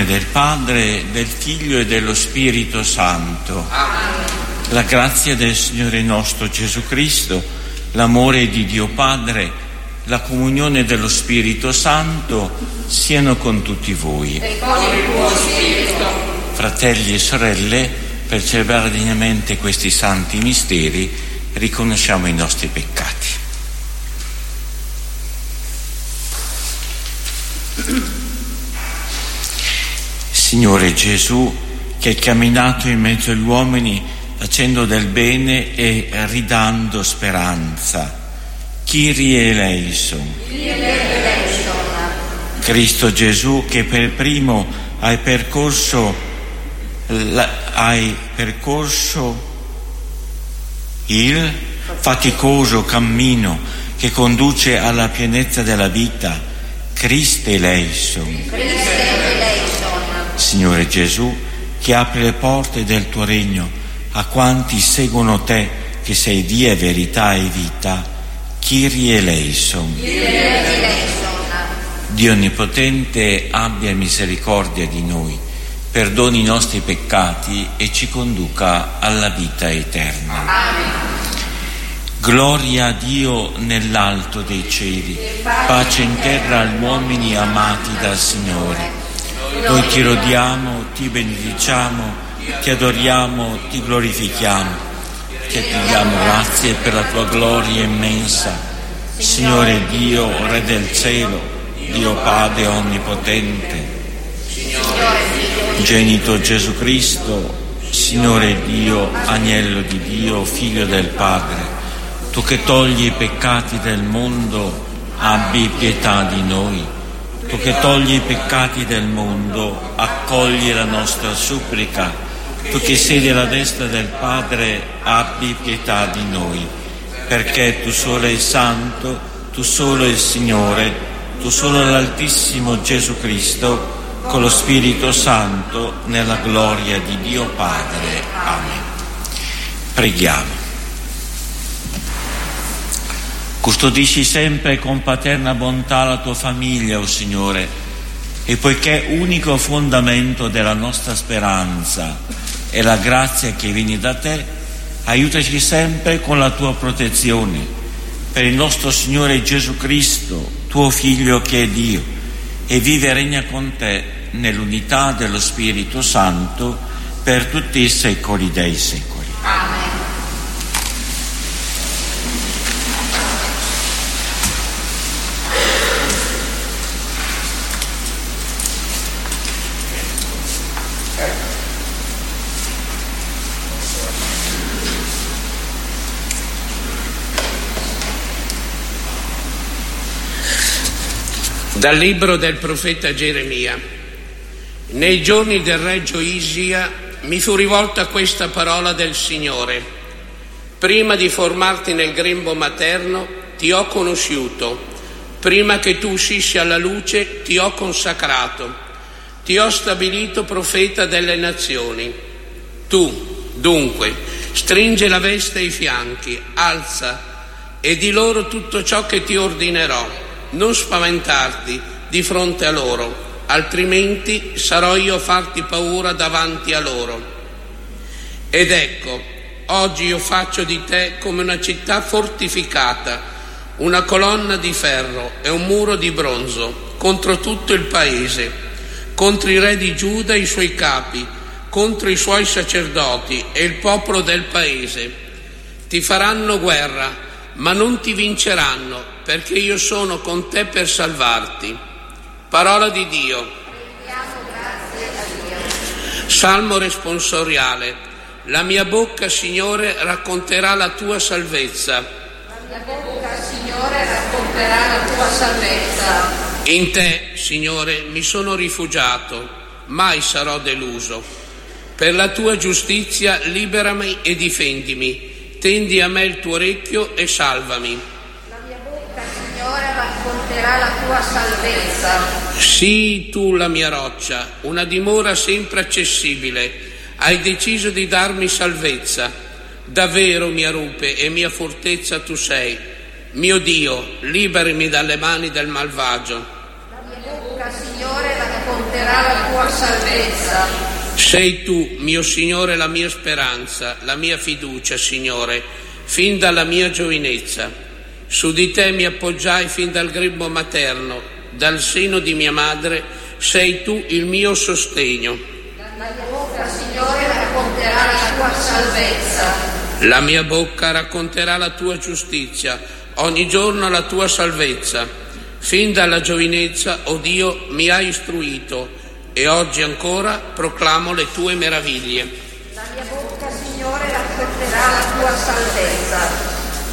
nome del Padre, del Figlio e dello Spirito Santo. Amen. La grazia del Signore nostro Gesù Cristo, l'amore di Dio Padre, la comunione dello Spirito Santo siano con tutti voi. E con il tuo spirito. Fratelli e sorelle, per celebrare degnamente questi santi misteri, riconosciamo i nostri peccati. Signore Gesù, che hai camminato in mezzo agli uomini facendo del bene e ridando speranza, Kyrie eleison. Cristo Gesù, che per primo hai percorso il faticoso cammino che conduce alla pienezza della vita, Christe eleison. Signore Gesù, che apri le porte del tuo regno a quanti seguono te, che sei via, verità e vita, Kyrie eleison. Dio Onnipotente abbia misericordia di noi, perdoni i nostri peccati e ci conduca alla vita eterna. Amen. Gloria a Dio nell'alto dei cieli, pace in terra agli uomini amati dal Signore. Noi ti lodiamo, ti benediciamo, ti adoriamo, ti glorifichiamo, ti diamo grazie per la tua gloria immensa. Signore Dio, Re del cielo, Dio Padre Onnipotente, Genito Gesù Cristo, Signore Dio, Agnello di Dio, Figlio del Padre, tu che togli i peccati del mondo, abbi pietà di noi. Tu che togli i peccati del mondo, accogli la nostra supplica. Tu che siedi alla destra del Padre, abbi pietà di noi. Perché tu solo sei santo, tu solo il Signore, tu solo l'Altissimo Gesù Cristo, con lo Spirito Santo, nella gloria di Dio Padre. Amen. Preghiamo. Custodisci sempre con paterna bontà la tua famiglia, o Signore, e poiché unico fondamento della nostra speranza è la grazia che viene da te, aiutaci sempre con la tua protezione, per il nostro Signore Gesù Cristo, tuo Figlio che è Dio, e vive e regna con te nell'unità dello Spirito Santo per tutti i secoli dei secoli. Amen. Dal libro del profeta Geremia. Nei giorni del re Giosia mi fu rivolta questa parola del Signore: prima di formarti nel grembo materno ti ho conosciuto, prima che tu uscissi alla luce ti ho consacrato, ti ho stabilito profeta delle nazioni. Tu, dunque, stringe la veste ai fianchi, alza e di loro tutto ciò che ti ordinerò. Non spaventarti di fronte a loro, altrimenti sarò io a farti paura davanti a loro. Ed ecco, oggi io faccio di te come una città fortificata, una colonna di ferro e un muro di bronzo contro tutto il paese, contro i re di Giuda e i suoi capi, contro i suoi sacerdoti e il popolo del paese. Ti faranno guerra, ma non ti vinceranno, perché io sono con te per salvarti. Parola di Dio. Salmo responsoriale. La mia bocca, Signore, racconterà la tua salvezza. La mia bocca, Signore, racconterà la tua salvezza. In te, Signore, mi sono rifugiato, mai sarò deluso. Per la tua giustizia liberami e difendimi. Tendi a me il tuo orecchio e salvami. La mia bocca, Signore, racconterà la tua salvezza. Sii tu la mia roccia, una dimora sempre accessibile. Hai deciso di darmi salvezza. Davvero mia rupe e mia fortezza tu sei. Mio Dio, liberami dalle mani del malvagio. La mia bocca, Signore, racconterà la tua tua salvezza. Sei tu, mio Signore, la mia speranza, la mia fiducia, Signore, fin dalla mia giovinezza. Su di te mi appoggiai fin dal grembo materno, dal seno di mia madre sei tu il mio sostegno. La mia bocca, Signore, racconterà la tua salvezza. La mia bocca racconterà la tua giustizia, ogni giorno la tua salvezza. Fin dalla giovinezza, o Dio, mi hai istruito e oggi ancora proclamo le tue meraviglie. La mia bocca, Signore, racconterà la tua salvezza.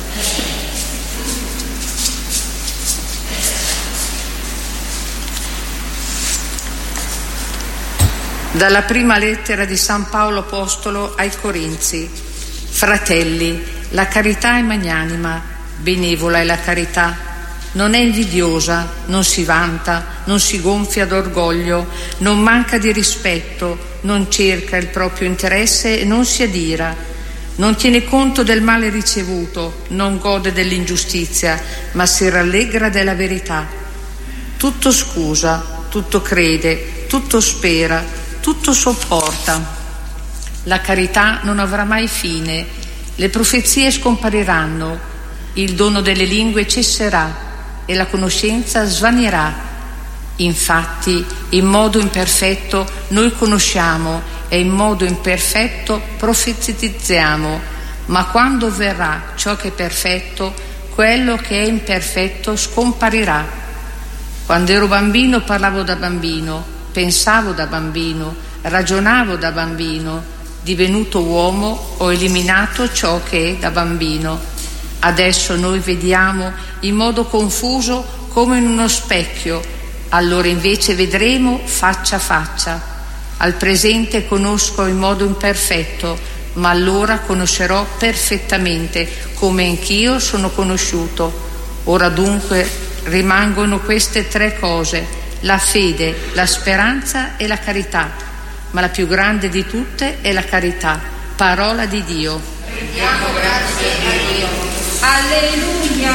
Dalla prima lettera di San Paolo Apostolo ai Corinzi. Fratelli, la carità è magnanima, benevola è la carità. Non è invidiosa, non si vanta, non si gonfia d'orgoglio, non manca di rispetto, non cerca il proprio interesse e non si adira. Non tiene conto del male ricevuto, non gode dell'ingiustizia, ma si rallegra della verità. Tutto scusa, tutto crede, tutto spera, tutto sopporta. La carità non avrà mai fine, le profezie scompariranno, il dono delle lingue cesserà e la conoscenza svanirà. Infatti, in modo imperfetto noi conosciamo e in modo imperfetto profetizziamo, ma quando verrà ciò che è perfetto, quello che è imperfetto scomparirà. Quando ero bambino parlavo da bambino, pensavo da bambino, ragionavo da bambino. Divenuto uomo ho eliminato ciò che è da bambino. Adesso noi vediamo in modo confuso come in uno specchio, allora invece vedremo faccia a faccia. Al presente conosco in modo imperfetto, ma allora conoscerò perfettamente come anch'io sono conosciuto. Ora dunque rimangono queste tre cose: la fede, la speranza e la carità, ma la più grande di tutte è la carità, parola di Dio. Rendiamo grazie a Dio. Alleluia.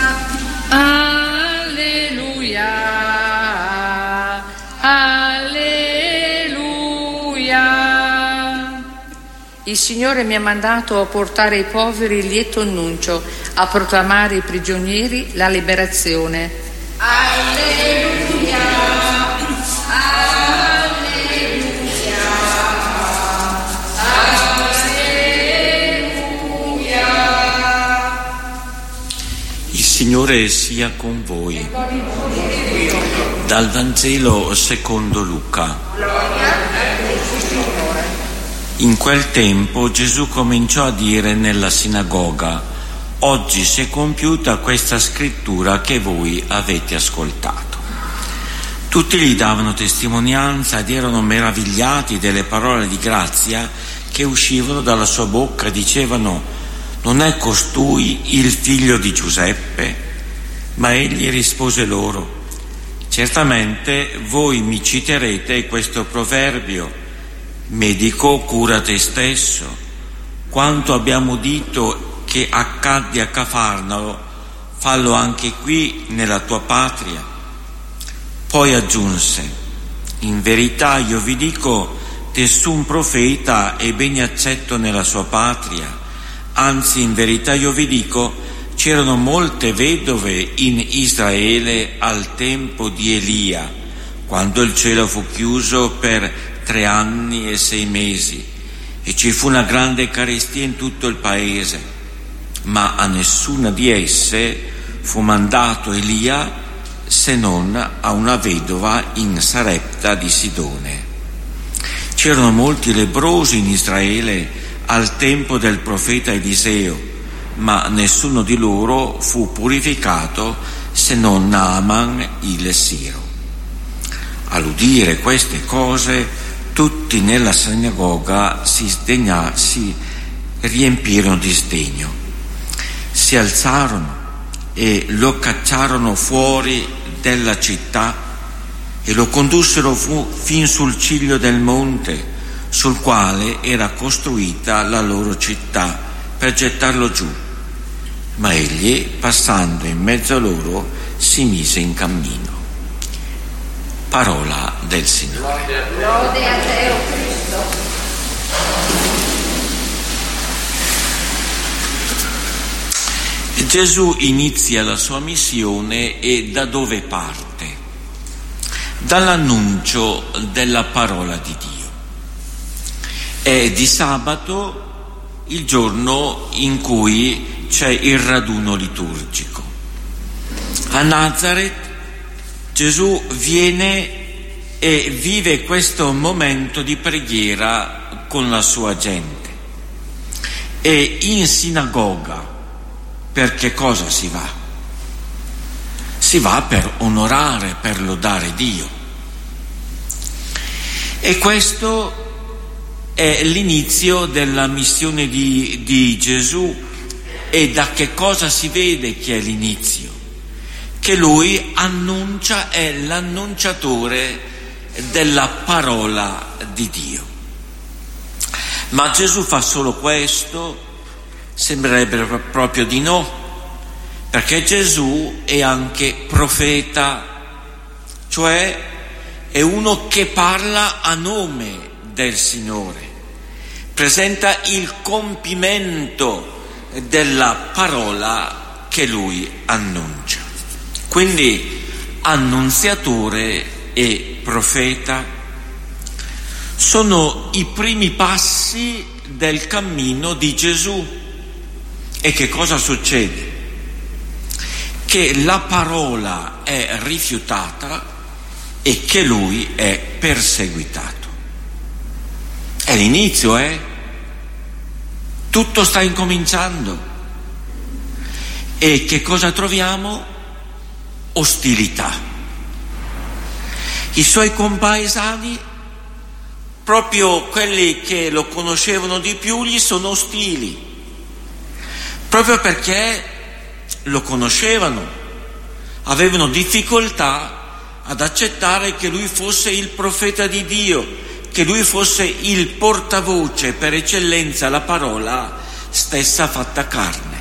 Alleluia. Alleluia. Il Signore mi ha mandato a portare ai poveri il lieto annuncio, a proclamare ai prigionieri la liberazione. Alleluia. Il Signore sia con voi. Dal Vangelo secondo Luca. In quel tempo Gesù cominciò a dire nella sinagoga: oggi si è compiuta questa scrittura che voi avete ascoltato. Tutti gli davano testimonianza ed erano meravigliati delle parole di grazia che uscivano dalla sua bocca. Dicevano: non è costui il figlio di Giuseppe? Ma egli rispose loro: certamente voi mi citerete questo proverbio: medico, cura te stesso. Quanto abbiamo udito che accadde a Cafarnao, fallo anche qui nella tua patria. Poi aggiunse: in verità io vi dico, nessun profeta è bene accetto nella sua patria. Anzi, in verità io vi dico, c'erano molte vedove in Israele al tempo di Elia, quando il cielo fu chiuso per 3 anni e 6 mesi e ci fu una grande carestia in tutto il paese, ma a nessuna di esse fu mandato Elia se non a una vedova in Sarepta di Sidone. C'erano molti lebbrosi in Israele al tempo del profeta Eliseo, ma nessuno di loro fu purificato se non Naaman il Siro. All'udire queste cose, tutti nella sinagoga si riempirono di sdegno. Si alzarono e lo cacciarono fuori della città e lo condussero fin sul ciglio del monte sul quale era costruita la loro città, per gettarlo giù. Ma egli, passando in mezzo a loro, si mise in cammino. Parola del Signore. Gesù inizia la sua missione e da dove parte? Dall'annuncio della parola di Dio. È di sabato il giorno in cui c'è il raduno liturgico. A Nazareth Gesù viene e vive questo momento di preghiera con la sua gente. E in sinagoga, per che cosa si va? Si va per onorare, per lodare Dio. E questo è l'inizio della missione di Gesù. E da che cosa si vede che è l'inizio? Che lui annuncia, è l'annunciatore della parola di Dio. Ma Gesù fa solo questo? Sembrerebbe proprio di no, perché Gesù è anche profeta, cioè è uno che parla a nome del Signore, presenta il compimento della parola che lui annuncia. Quindi annunziatore e profeta sono i primi passi del cammino di Gesù. E che cosa succede? Che la parola è rifiutata e che lui è perseguitato. È l'inizio, Tutto sta incominciando. E che cosa troviamo? Ostilità. I suoi compaesani, proprio quelli che lo conoscevano di più, gli sono ostili, proprio perché lo conoscevano, avevano difficoltà ad accettare che lui fosse il profeta di Dio, che lui fosse il portavoce per eccellenza, la parola stessa fatta carne.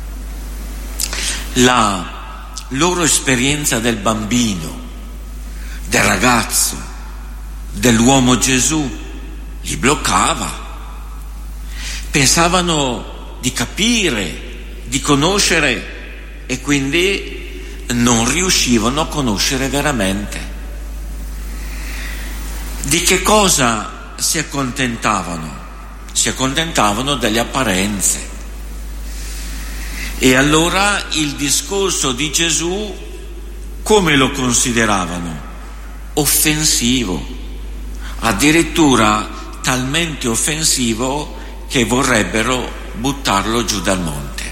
La loro esperienza del bambino, del ragazzo, dell'uomo Gesù, li bloccava. Pensavano di capire, di conoscere e quindi non riuscivano a conoscere veramente. Di che cosa si accontentavano? Si accontentavano delle apparenze. E allora il discorso di Gesù come lo consideravano? Offensivo, addirittura talmente offensivo che vorrebbero buttarlo giù dal monte.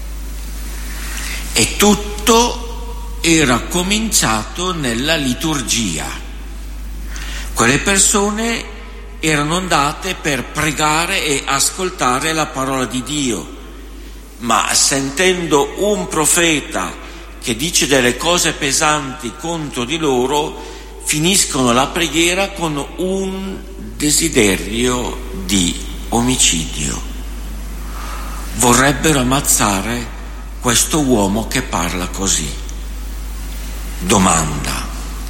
E tutto era cominciato nella liturgia. Quelle persone erano andate per pregare e ascoltare la parola di Dio, ma sentendo un profeta che dice delle cose pesanti contro di loro, finiscono la preghiera con un desiderio di omicidio. Vorrebbero ammazzare questo uomo che parla così. Domanda: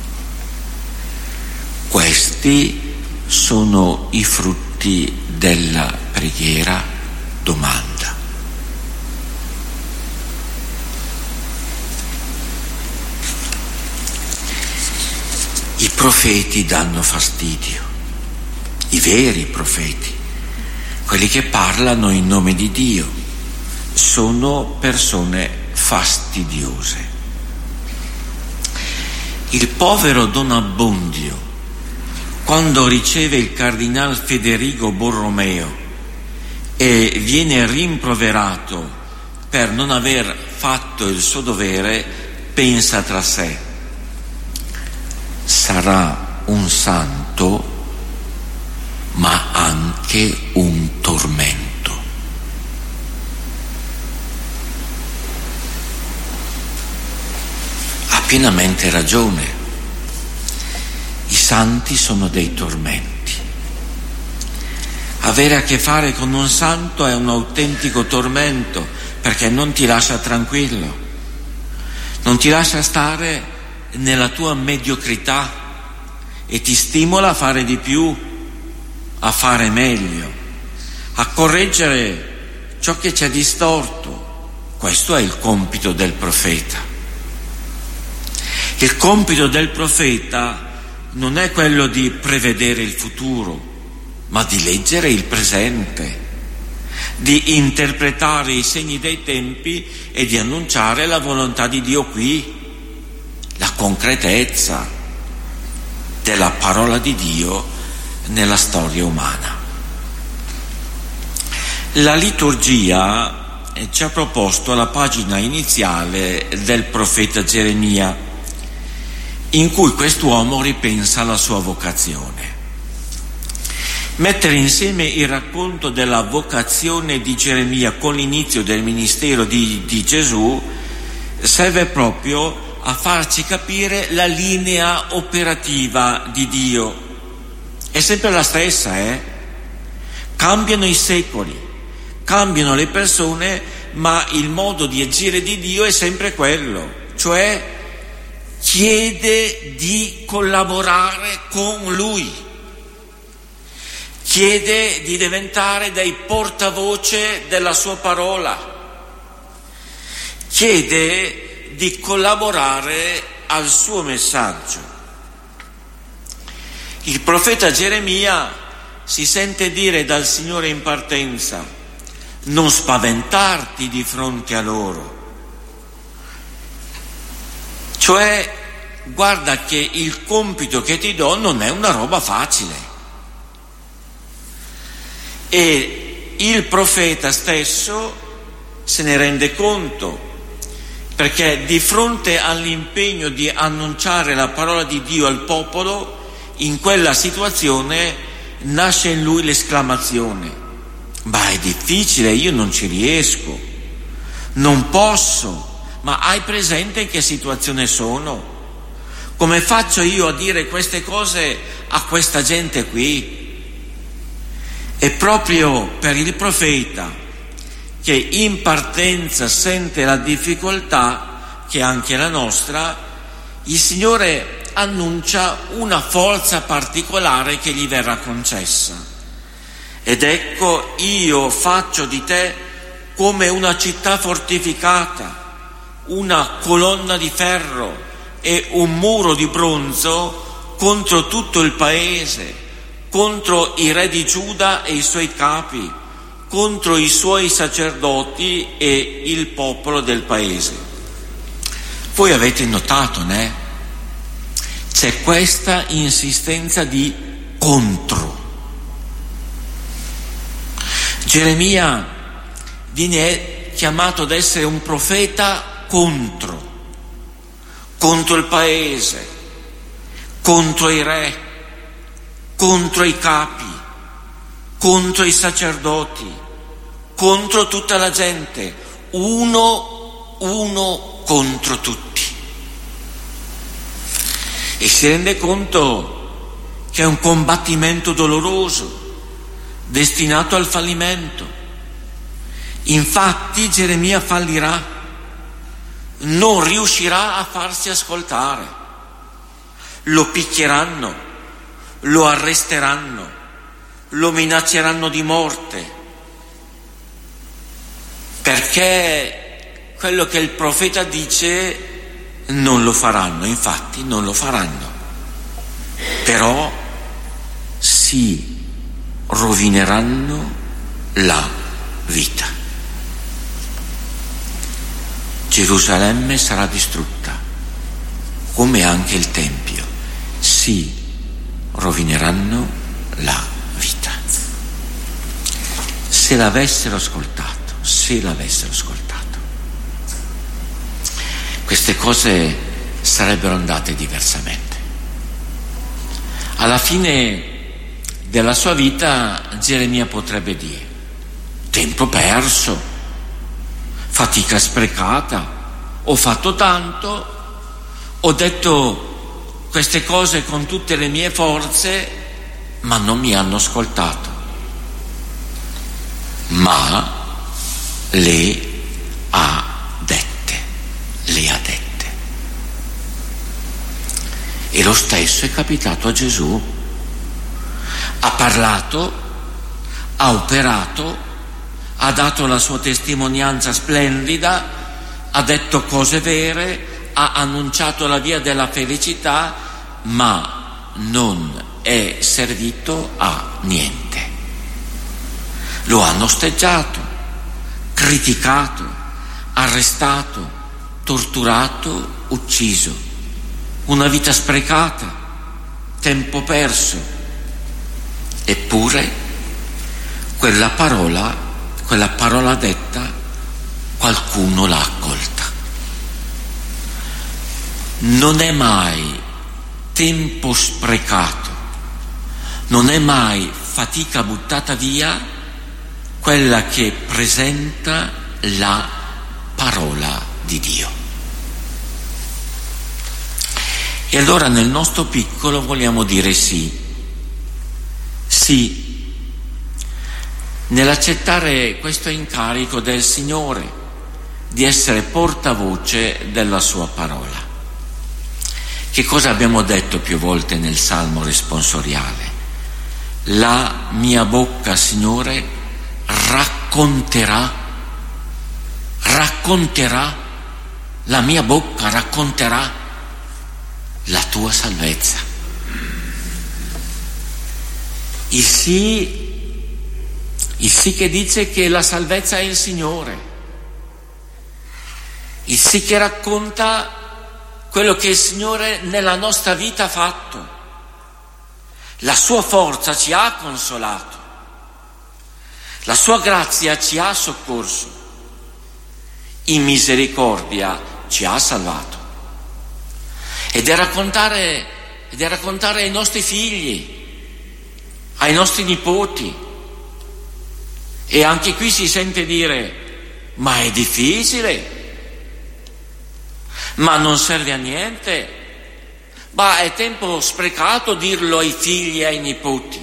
questi sono i frutti della preghiera? Domanda. I profeti danno fastidio, i veri profeti, quelli che parlano in nome di Dio, sono persone fastidiose. Il povero Don Abbondio, quando riceve il cardinal Federico Borromeo e viene rimproverato per non aver fatto il suo dovere, pensa tra sé: sarà un santo, ma anche un tormento. Ha pienamente ragione. I santi sono dei tormenti. Avere a che fare con un santo è un autentico tormento, perché non ti lascia tranquillo, non ti lascia stare nella tua mediocrità e ti stimola a fare di più, a fare meglio, a correggere ciò che c'è distorto, questo è il compito del profeta. Il compito del profeta non è quello di prevedere il futuro, ma di leggere il presente, di interpretare i segni dei tempi e di annunciare la volontà di Dio qui, la concretezza della parola di Dio nella storia umana. La liturgia ci ha proposto la pagina iniziale del profeta Geremia, in cui quest'uomo ripensa alla sua vocazione. Mettere insieme il racconto della vocazione di Geremia con l'inizio del ministero di Gesù serve proprio a farci capire la linea operativa di Dio. È sempre la stessa, Cambiano i secoli, cambiano le persone, ma il modo di agire di Dio è sempre quello, cioè chiede di collaborare con Lui, chiede di diventare dei portavoce della sua parola, chiede di collaborare al suo messaggio. Il profeta Geremia si sente dire dal Signore in partenza: non spaventarti di fronte a loro. Cioè, guarda che il compito che ti do non è una roba facile. E il profeta stesso se ne rende conto, perché di fronte all'impegno di annunciare la parola di Dio al popolo, in quella situazione nasce in lui l'esclamazione: ma è difficile, io non ci riesco, non posso. Ma hai presente in che situazione sono? Come faccio io a dire queste cose a questa gente qui? È proprio per il profeta, che in partenza sente la difficoltà, che è anche la nostra, il Signore annuncia una forza particolare che gli verrà concessa. Ed ecco, io faccio di te come una città fortificata, una colonna di ferro e un muro di bronzo contro tutto il paese, contro i re di Giuda e i suoi capi, contro i suoi sacerdoti e il popolo del paese. Voi avete notato, né? C'è questa insistenza di contro. Geremia viene chiamato ad essere un profeta contro il paese, contro i re, contro i capi, contro i sacerdoti, contro tutta la gente, uno contro tutti. E si rende conto che è un combattimento doloroso, destinato al fallimento. Infatti Geremia fallirà, non riuscirà a farsi ascoltare, lo picchieranno, lo arresteranno, lo minacceranno di morte, perché quello che il profeta dice non lo faranno, infatti non lo faranno, però si rovineranno la vita. Gerusalemme sarà distrutta, come anche il Tempio, si rovineranno la vita. Se l'avessero ascoltato, queste cose sarebbero andate diversamente. Alla fine della sua vita Geremia potrebbe dire: tempo perso, fatica sprecata, ho fatto tanto, ho detto queste cose con tutte le mie forze, ma non mi hanno ascoltato. Ma le ha dette. E lo stesso è capitato a Gesù. Ha parlato, ha operato, ha dato la sua testimonianza splendida, ha detto cose vere, ha annunciato la via della felicità, ma non è servito a niente. Lo hanno osteggiato, criticato, arrestato, torturato, ucciso. Una vita sprecata, tempo perso. Eppure quella parola detta, qualcuno l'ha accolta. Non è mai tempo sprecato, non è mai fatica buttata via quella che presenta la parola di Dio. E allora nel nostro piccolo vogliamo dire sì, nell'accettare questo incarico del Signore di essere portavoce della sua parola. Che cosa abbiamo detto più volte nel Salmo responsoriale? La mia bocca, Signore, racconterà, la mia bocca racconterà la tua salvezza. Il sì che dice che la salvezza è il Signore, il sì che racconta quello che il Signore nella nostra vita ha fatto. La sua forza ci ha consolato, la sua grazia ci ha soccorso, in misericordia ci ha salvato. Ed è raccontare ai nostri figli, ai nostri nipoti. E anche qui si sente dire: ma è difficile, ma non serve a niente, ma è tempo sprecato dirlo ai figli e ai nipoti.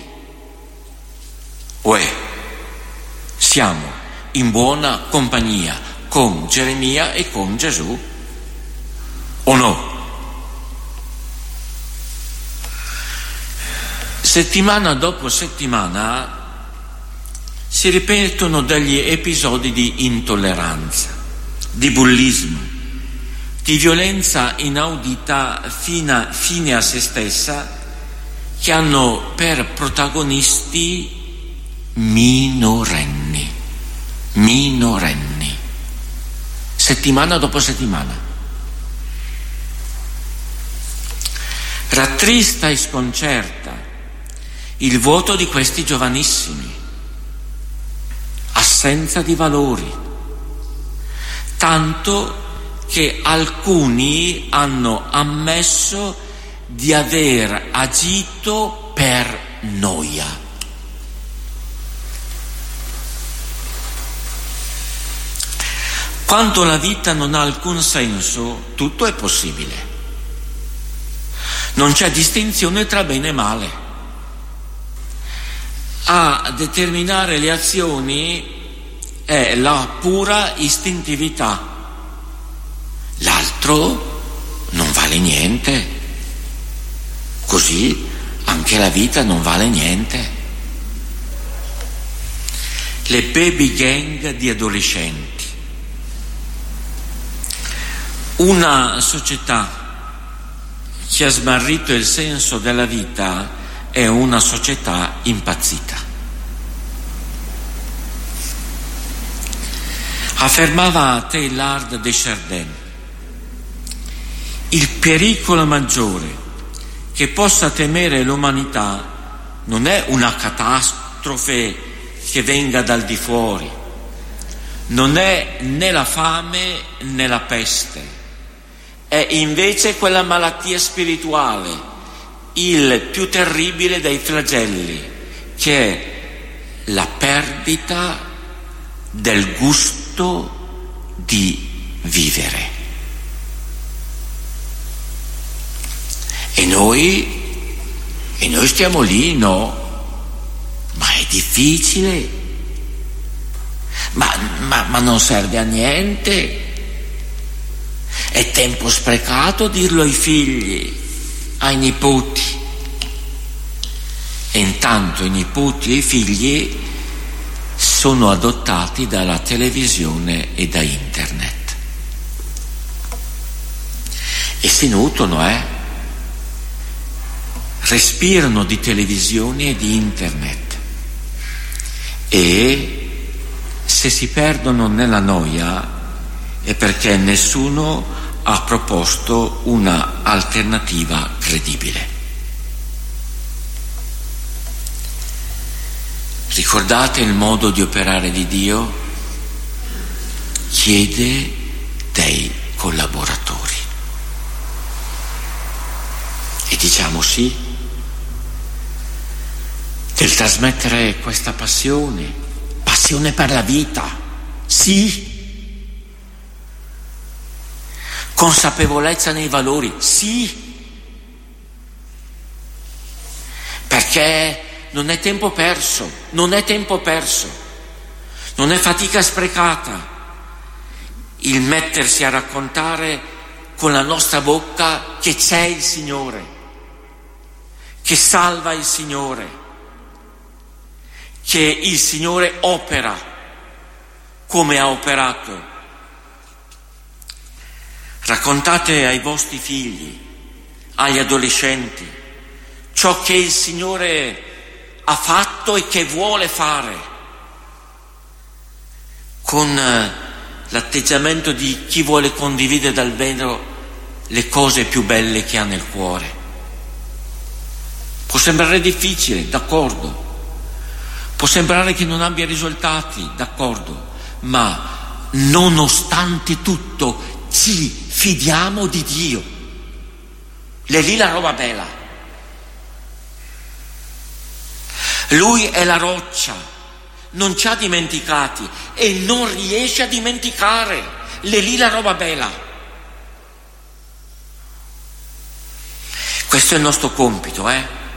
Siamo in buona compagnia con Geremia e con Gesù, o no? Settimana dopo settimana si ripetono degli episodi di intolleranza, di bullismo, di violenza inaudita fine a se stessa, che hanno per protagonisti minorenni, settimana dopo settimana. Rattrista e sconcerta il voto di questi giovanissimi, assenza di valori, tanto che alcuni hanno ammesso di aver agito per noia. Quando la vita non ha alcun senso, tutto è possibile. Non c'è distinzione tra bene e male. A determinare le azioni è la pura istintività. L'altro non vale niente. Così anche la vita non vale niente. Le baby gang di adolescenti. Una società che ha smarrito il senso della vita è una società impazzita. Affermava Teilhard de Chardin: il pericolo maggiore che possa temere l'umanità non è una catastrofe che venga dal di fuori, non è né la fame né la peste, è invece quella malattia spirituale, il più terribile dei flagelli, che è la perdita del gusto di vivere. E noi stiamo lì, no? Ma è difficile, ma non serve a niente, è tempo sprecato dirlo ai figli, ai nipoti. E intanto i nipoti e i figli sono adottati dalla televisione e da internet e si nutrono, respirano di televisione e di internet, e se si perdono nella noia è perché nessuno ha proposto una alternativa credibile. Ricordate il modo di operare di Dio? Chiede dei collaboratori. E diciamo sì, del trasmettere questa passione per la vita, sì. Consapevolezza nei valori, sì. Perché non è tempo perso, non è fatica sprecata il mettersi a raccontare con la nostra bocca che c'è il Signore, che salva il Signore, che il Signore opera come ha operato. Raccontate ai vostri figli, agli adolescenti, ciò che il Signore ha fatto e che vuole fare, con l'atteggiamento di chi vuole condividere dal vero le cose più belle che ha nel cuore. Può sembrare difficile, d'accordo, può sembrare che non abbia risultati, d'accordo, ma nonostante tutto ci fidiamo di Dio. È lì la roba bella. Lui è la roccia, non ci ha dimenticati e non riesce a dimenticare. È lì la roba bella. Questo è il nostro compito,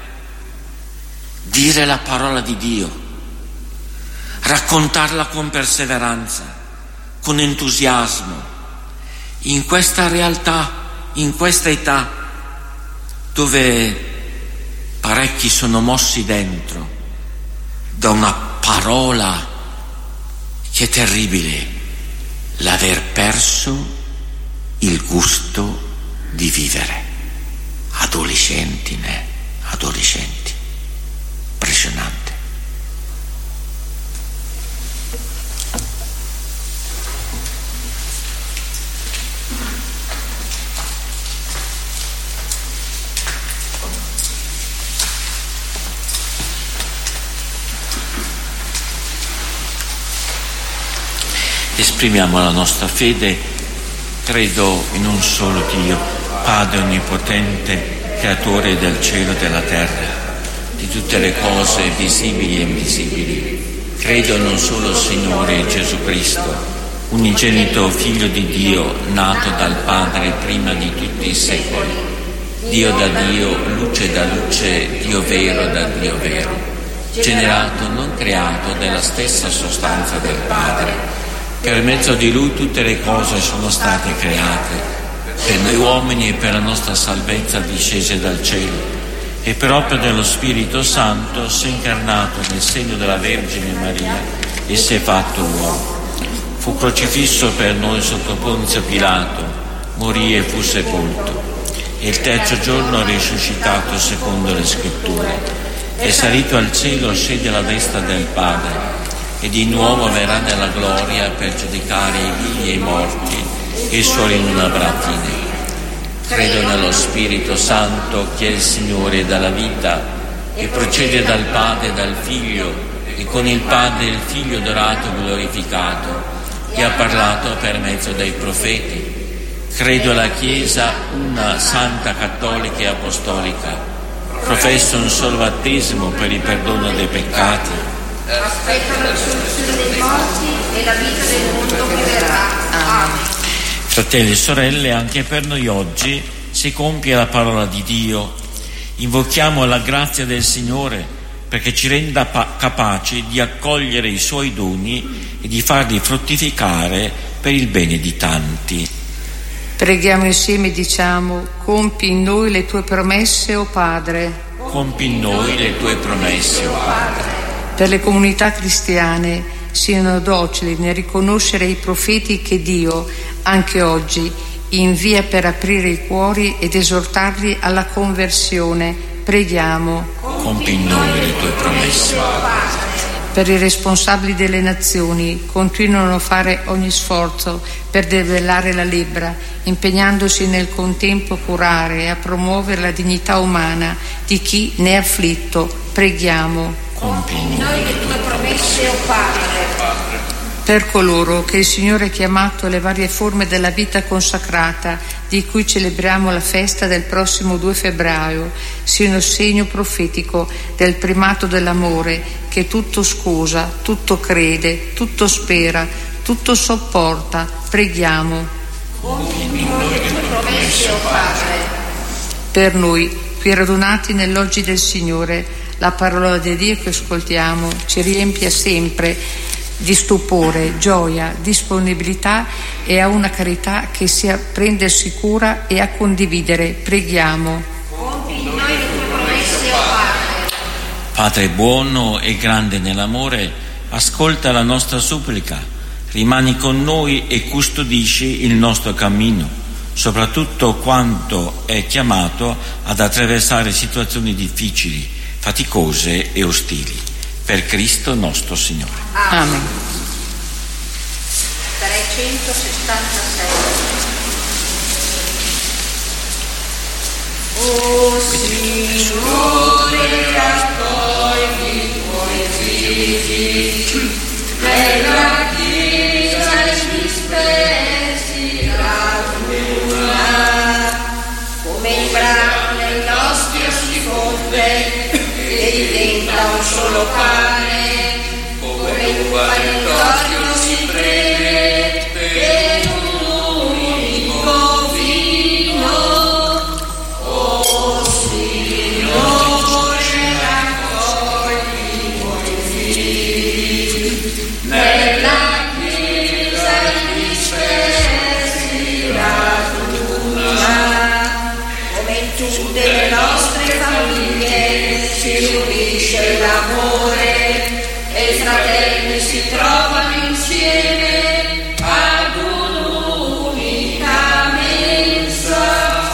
dire la parola di Dio, raccontarla con perseveranza, con entusiasmo, in questa realtà, in questa età dove parecchi sono mossi dentro da una parola che è terribile, l'aver perso il gusto di vivere. Adolescenti, impressionante. Esprimiamo la nostra fede, credo in un solo Dio, Padre onnipotente, creatore del cielo e della terra, di tutte le cose visibili e invisibili. Credo in un solo Signore Gesù Cristo, unigenito Figlio di Dio, nato dal Padre prima di tutti i secoli, Dio da Dio, luce da luce, Dio vero da Dio vero, generato, non creato, della stessa sostanza del Padre. Per mezzo di Lui tutte le cose sono state create, per noi uomini e per la nostra salvezza discese dal cielo, e per opera dello Spirito Santo si è incarnato nel seno della Vergine Maria e si è fatto uomo. Fu crocifisso per noi sotto Ponzio Pilato, morì e fu sepolto, e il terzo giorno risuscitato secondo le Scritture, è salito al cielo, siede alla destra del Padre, e di nuovo verrà nella gloria per giudicare i vivi e i morti, e il suo regno non avrà fine. Credo nello Spirito Santo, che è il Signore dalla vita, che procede dal Padre e dal Figlio, e con il Padre e il Figlio adorato e glorificato, che ha parlato per mezzo dei profeti. Credo alla Chiesa, una santa, cattolica e apostolica. Professo un solo battesimo per il perdono dei peccati. Aspetto la risurrezione dei morti e la vita del mondo che verrà. Amen. Fratelli e sorelle, anche per noi oggi si compie la parola di Dio. Invochiamo la grazia del Signore perché ci renda capaci di accogliere i Suoi doni e di farli fruttificare per il bene di tanti. Preghiamo insieme e diciamo: compi in noi le Tue promesse, o Padre. Compi in noi le Tue promesse, o Padre. per le comunità cristiane siano docili nel riconoscere i profeti che Dio, anche oggi, invia per aprire i cuori ed esortarli alla conversione. Preghiamo. Compi in noi le tue promesse. Per i responsabili delle nazioni, continuano a fare ogni sforzo per debellare la lebbra, impegnandosi nel contempo a curare e a promuovere la dignità umana di chi ne è afflitto. Preghiamo. Compi in noi le tue promesse, o Padre. Per coloro che il Signore ha chiamato alle varie forme della vita consacrata, di cui celebriamo la festa del prossimo 2 febbraio, siano segno profetico del primato dell'amore che tutto scusa, tutto crede, tutto spera, tutto sopporta. Preghiamo. Compi in noi le tue promesse, o Padre. Per noi, qui radunati nell'oggi del Signore, la parola di Dio che ascoltiamo ci riempia sempre di stupore, gioia, disponibilità e a una carità che sia prendersi cura e a condividere. Preghiamo. Compi in noi le tue promesse, o Padre. Padre buono e grande nell'amore, ascolta la nostra supplica, rimani con noi e custodisci il nostro cammino, soprattutto quando è chiamato ad attraversare situazioni difficili, faticose e ostili. Per Cristo nostro Signore. Amen. 366. O Signore, raccogli i tuoi figli nella Chiesa dispersi raduna, come il brano nel ostio si fonde e diventa un solo pane, come l'uva nel torchio si prende per un unico vino. O Signore, raccogli i tuoi figli nella Chiesa dispersi raduna, come in tutte le nostre famiglie si unisce l'amore e i fratelli si trovano insieme ad un'unica mensa.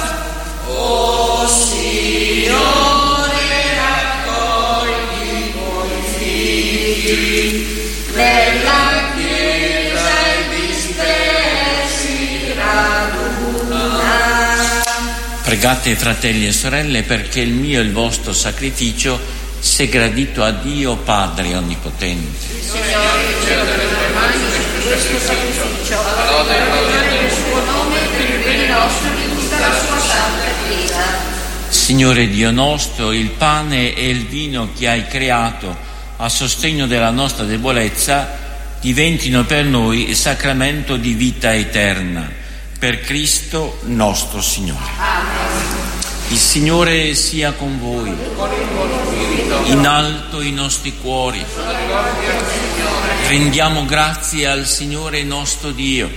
O Signore, raccogli i tuoi figli nella Chiesa dispersi raduna. Pregate, fratelli e sorelle, perché il mio e il vostro sacrificio sia gradito a Dio Padre Onnipotente. Signore, riceva dalle tue mani questo sacrificio, lode e gloria del suo nome per il bene nostro e di tutta la sua santa Chiesa. Signore Dio nostro, il pane e il vino che hai creato a sostegno della nostra debolezza diventino per noi il sacramento di vita eterna. Per Cristo nostro Signore. Amen. Il Signore sia con voi. In alto i nostri cuori. Rendiamo grazie al Signore nostro Dio.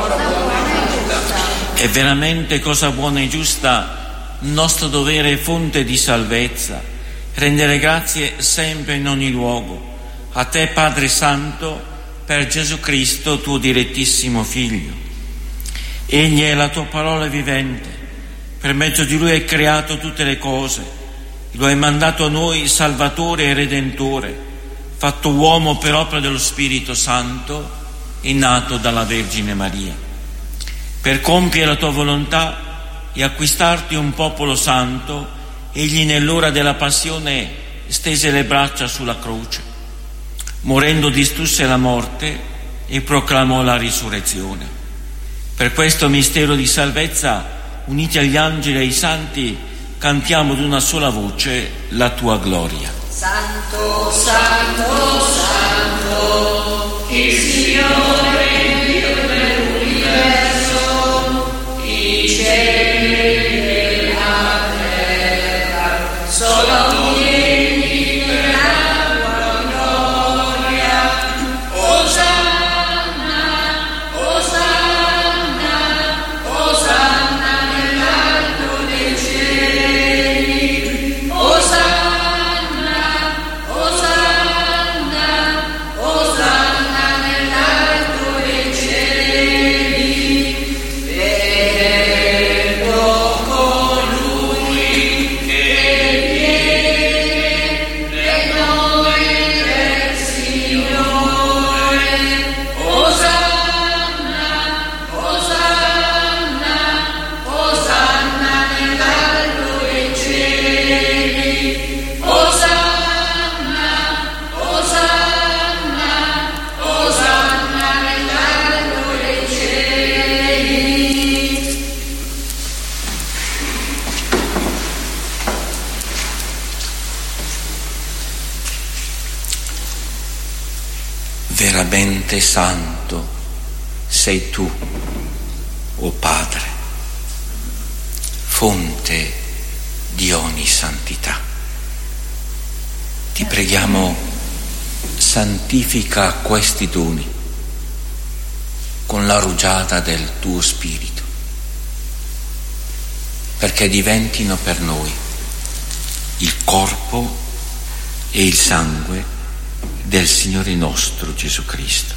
È veramente cosa buona e giusta, nostro dovere e fonte di salvezza, rendere grazie sempre in ogni luogo. A te, Padre Santo, per Gesù Cristo, tuo direttissimo Figlio. Egli è la tua parola vivente, per mezzo di Lui hai creato tutte le cose, lo hai mandato a noi Salvatore e Redentore, fatto uomo per opera dello Spirito Santo e nato dalla Vergine Maria. Per compiere la tua volontà e acquistarti un popolo santo, egli nell'ora della passione stese le braccia sulla croce, morendo distrusse la morte e proclamò la risurrezione. Per questo mistero di salvezza, uniti agli angeli e ai santi, cantiamo ad una sola voce la tua gloria. Santo, Santo, Santo, il Signore Dio dell'universo, i cieli e la terra sono pieni della tua gloria. Osanna, Osanna, Osanna nell'alto dei cieli. Osanna, Osanna, veramente santo sei tu, o Padre, fonte di ogni santità. Ti preghiamo, santifica questi doni con la rugiada del tuo Spirito, perché diventino per noi il corpo e il sangue del Signore nostro Gesù Cristo.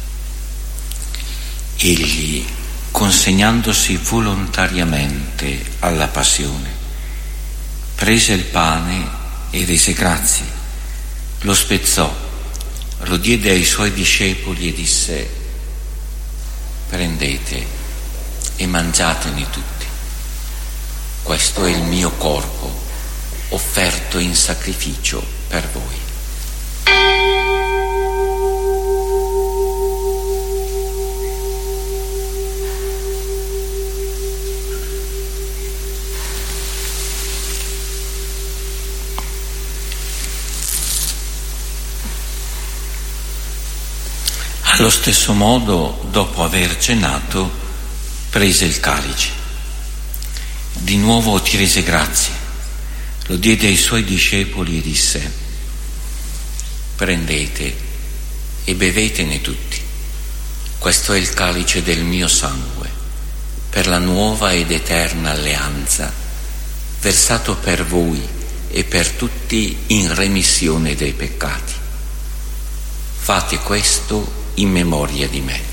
Egli, consegnandosi volontariamente alla passione, prese il pane e rese grazie, lo spezzò, lo diede ai suoi discepoli e disse: prendete e mangiatene tutti, questo è il mio corpo offerto in sacrificio per voi. Allo stesso modo, dopo aver cenato, prese il calice. Di nuovo ti rese grazie, lo diede ai suoi discepoli e disse: prendete e bevetene tutti, questo è il calice del mio sangue, per la nuova ed eterna alleanza, versato per voi e per tutti in remissione dei peccati. Fate questo in memoria di me.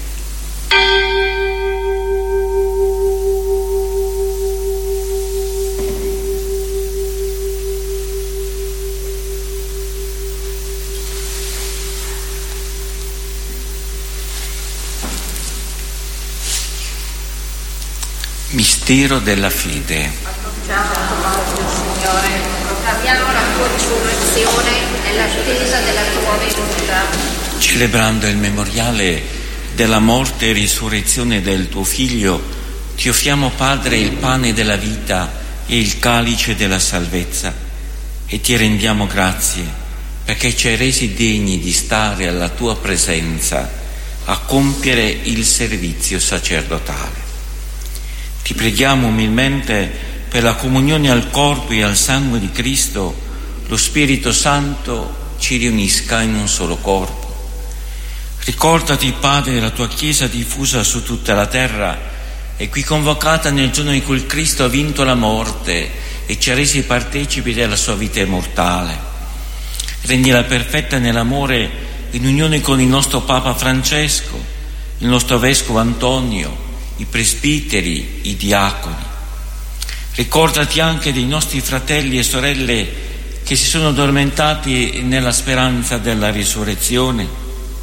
Mistero della fede. Annunciamo la parola del Signore, proclamiamo la tua risurrezione nell'attesa della tua venuta. Celebrando il memoriale della morte e risurrezione del tuo Figlio, ti offriamo, Padre, il pane della vita e il calice della salvezza, e ti rendiamo grazie perché ci hai resi degni di stare alla tua presenza a compiere il servizio sacerdotale. Ti preghiamo umilmente per la comunione al corpo e al sangue di Cristo, lo Spirito Santo ci riunisca in un solo corpo. Ricordati, Padre, della tua Chiesa diffusa su tutta la terra e qui convocata nel giorno in cui Cristo ha vinto la morte e ci ha resi partecipi della sua vita immortale. Rendila perfetta nell'amore, in unione con il nostro Papa Francesco, il nostro Vescovo Antonio, i presbiteri, i diaconi. Ricordati anche dei nostri fratelli e sorelle che si sono addormentati nella speranza della risurrezione,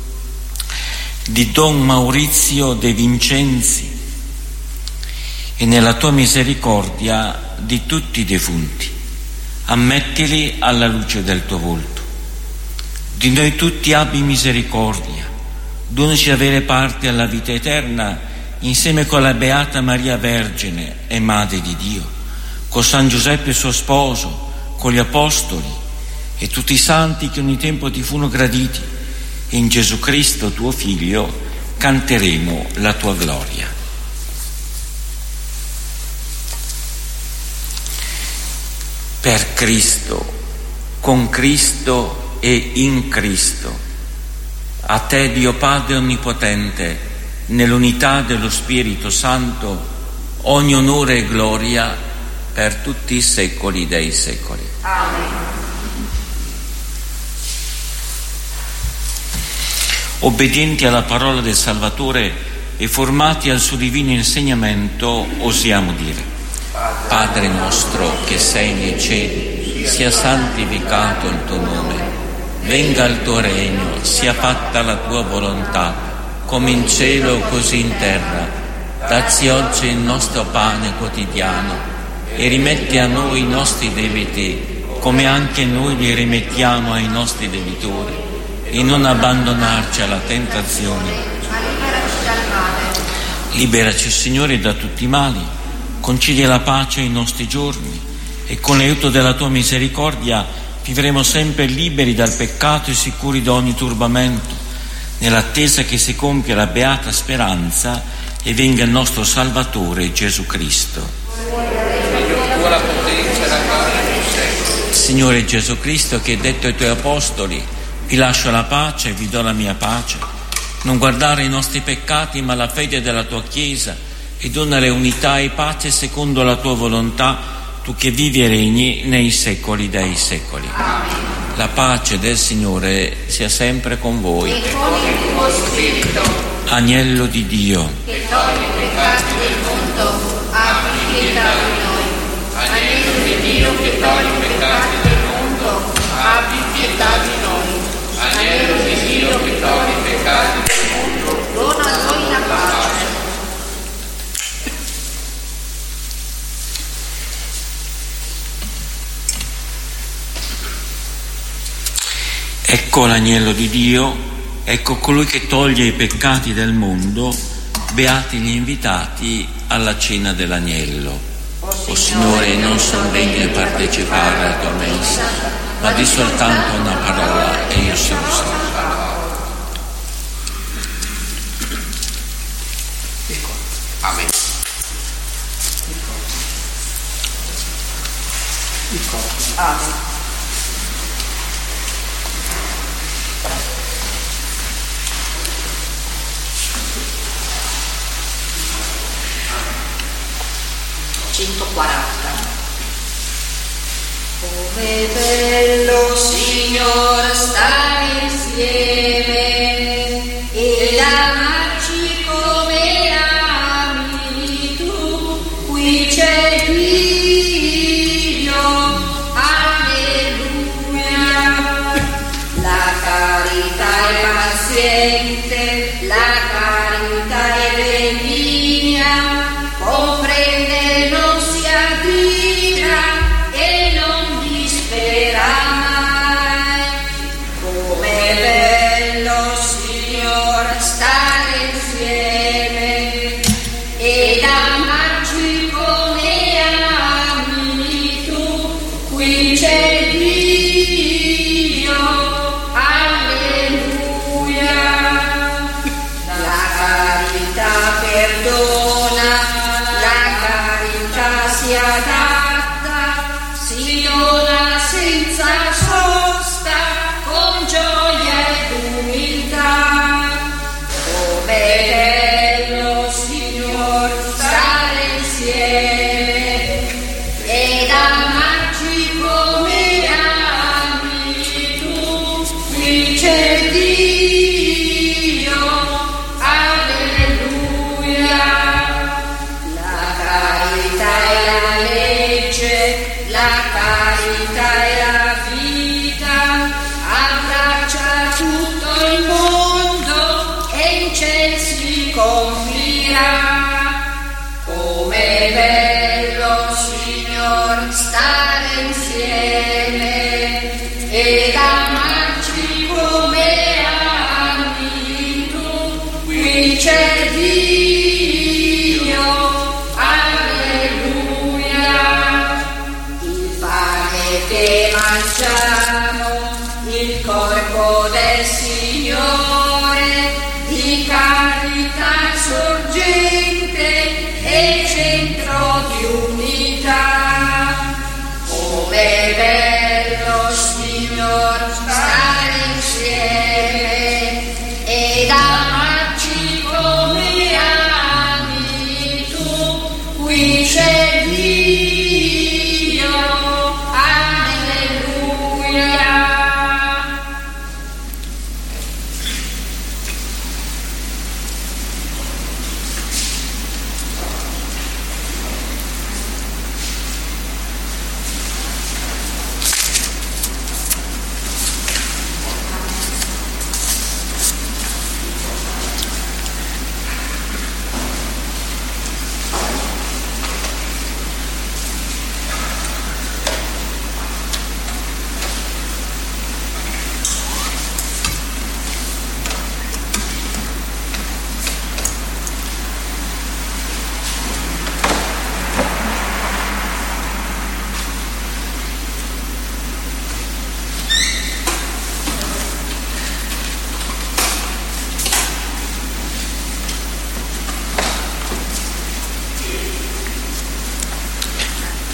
di Don Maurizio De Vincenzi, e nella tua misericordia di tutti i defunti. Ammettili alla luce del tuo volto. Di noi tutti abbi misericordia, donaci avere parte alla vita eterna insieme con la Beata Maria Vergine e Madre di Dio, con San Giuseppe suo sposo, con gli Apostoli e tutti i santi che ogni tempo ti furono graditi. E in Gesù Cristo, tuo Figlio, canteremo la tua gloria. Per Cristo, con Cristo e in Cristo, a te, Dio Padre Onnipotente, nell'unità dello Spirito Santo, ogni onore e gloria per tutti i secoli dei secoli. Amen. Obbedienti alla parola del Salvatore e formati al suo divino insegnamento, osiamo dire: Padre nostro che sei nei cieli, sia santificato il tuo nome, venga il tuo regno, sia fatta la tua volontà, come in cielo così in terra. Dacci oggi il nostro pane quotidiano e rimetti a noi i nostri debiti, come anche noi li rimettiamo ai nostri debitori, e non abbandonarci alla tentazione, Ma liberaci dal male. Liberaci, Signore, da tutti i mali, concedi la pace ai nostri giorni e con l'aiuto della tua misericordia vivremo sempre liberi dal peccato e sicuri da ogni turbamento, nell'attesa che si compia la beata speranza e venga il nostro Salvatore Gesù Cristo. Tua la potenza e la gloria nel secolo. Signore Gesù Cristo, che hai detto ai Tuoi Apostoli: vi lascio la pace, vi do la mia pace, non guardare i nostri peccati ma la fede della Tua Chiesa, e donare unità e pace secondo la Tua volontà, Tu che vivi e regni nei secoli dei secoli. Amen. La pace del Signore sia sempre con voi. E con il tuo spirito, Agnello di Dio, che toglie i peccati del mondo, abbi pietà di noi. Agnello di Dio, che toglie i peccati del mondo, abbi pietà di noi. Agnello di Dio, che toglie i peccati del mondo, dona a noi la pace. ecco l'agnello di Dio, ecco colui che toglie i peccati del mondo, beati gli invitati alla cena dell'agnello. O Signore, non sono degno di partecipare alla tua mensa, ma di soltanto una parola e io sarò salvato. Amen. Amen. Come bello, Signore, stare insieme ed amarci come ami tu. Qui c'è Dio, alleluia. La carità è paziente, la carità è benigna, comprende, non si adira e non dispera mai. Come bello, Signore, stare insieme ed amarci come ami tu. Qui c'è Dio, alleluia. La carità perdona, la carità si adatta, si dona senza sosta, con gioia ed umiltà. Come bello, Signor, stare insieme ed amarci come ami tu. Qui c'è Dio, alleluia. La carità è la legge, la carità è la vita, abbraccia tutto il mondo e in ciel si compirà. Come bello, Signor, stare insieme ed amarci come ami tu. Qui c'è Dio, alleluia. Il pane che mangiamo, il corpo del Signore, di carità sorgente e centro di unità. Come bello, Signor, stare insieme ed amarci come ami tu. Qui c'è Dio, alleluia.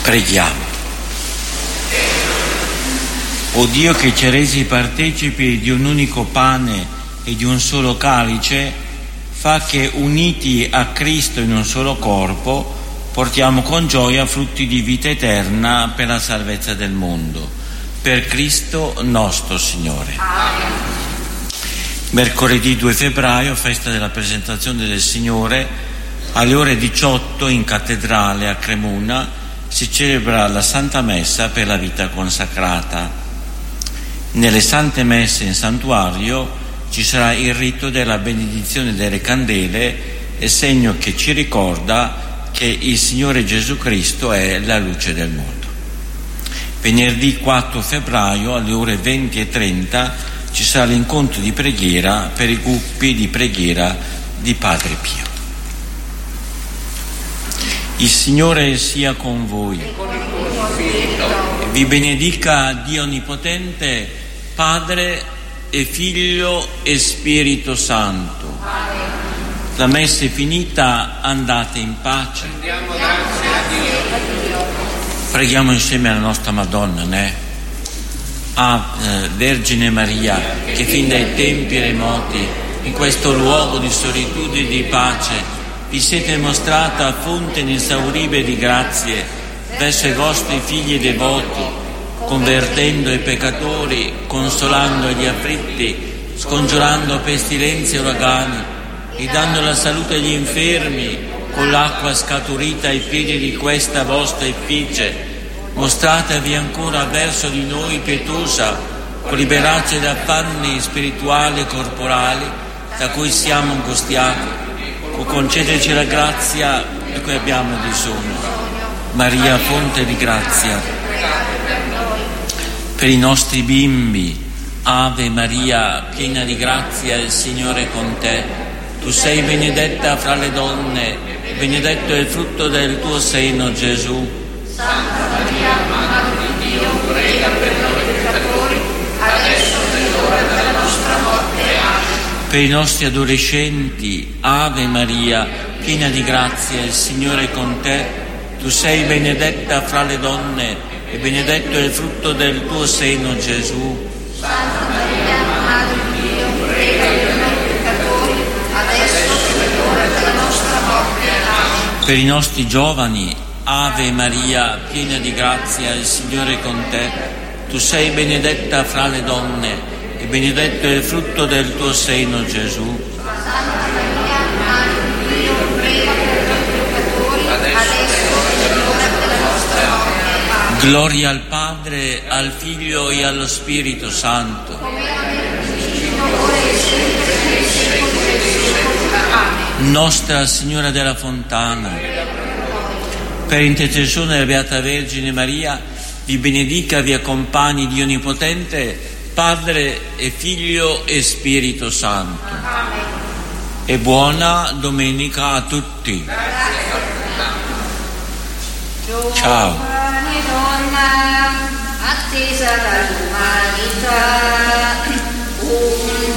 Preghiamo. O Dio, che ci hai resi partecipi di un unico pane e di un solo calice, fa che, uniti a Cristo in un solo corpo, portiamo con gioia frutti di vita eterna per la salvezza del mondo. Per Cristo nostro Signore. Amen. Mercoledì 2 febbraio, festa della presentazione del Signore, alle ore 18 in cattedrale a Cremona si celebra la Santa Messa per la vita consacrata. Nelle Sante Messe in santuario ci sarà il rito della benedizione delle candele, segno che ci ricorda che il Signore Gesù Cristo è la luce del mondo. Venerdì 4 febbraio alle ore 20:30 ci sarà l'incontro di preghiera per i gruppi di preghiera di Padre Pio. Il Signore sia con voi. Vi benedica Dio Onnipotente, Padre e Figlio e Spirito Santo. La messa è finita, andate in pace. Rendiamo grazie a Dio. Preghiamo insieme alla nostra Madonna, Vergine Maria, che fin dai tempi remoti, in questo luogo di solitudine e di pace, vi siete mostrata fonte inesauribile di grazie verso i vostri figli devoti, convertendo i peccatori, consolando gli afflitti, scongiurando pestilenze e uragani, e dando la salute agli infermi con l'acqua scaturita ai piedi di questa vostra effigie. Mostratevi ancora verso di noi pietosa, con liberarci da affanni spirituali e corporali da cui siamo angustiati, o concederci la grazia di cui abbiamo bisogno. Maria, fonte di grazia. Per i nostri bimbi, Ave Maria, piena di grazia, il Signore è con te. Tu sei benedetta fra le donne, benedetto è il frutto del tuo seno, Gesù. Santa Maria, Madre di Dio, prega per noi peccatori, adesso è l'ora della nostra morte. Amen. Per i nostri adolescenti, Ave Maria, piena di grazia, il Signore è con te. Tu sei benedetta fra le donne e benedetto è il frutto del tuo seno, Gesù. Santa Maria, Madre di Dio, prega per noi peccatori, adesso è l'ora della nostra morte. Amen. Per i nostri giovani, Ave Maria, piena di grazia, il Signore è con te. Tu sei benedetta fra le donne e benedetto è il frutto del tuo seno, Gesù. Santa Maria, Madre di Dio, prega per noi peccatori, adesso è l'ora della nostra morte. Amen. Gloria al Padre, al Figlio e allo Spirito Santo. Nostra Signora della Fontana, per intercessione della Beata Vergine Maria, vi benedica, vi accompagni Dio Onnipotente, Padre e Figlio e Spirito Santo. E buona domenica a tutti. Ciao. Giovane donna, attesa dall'umanità,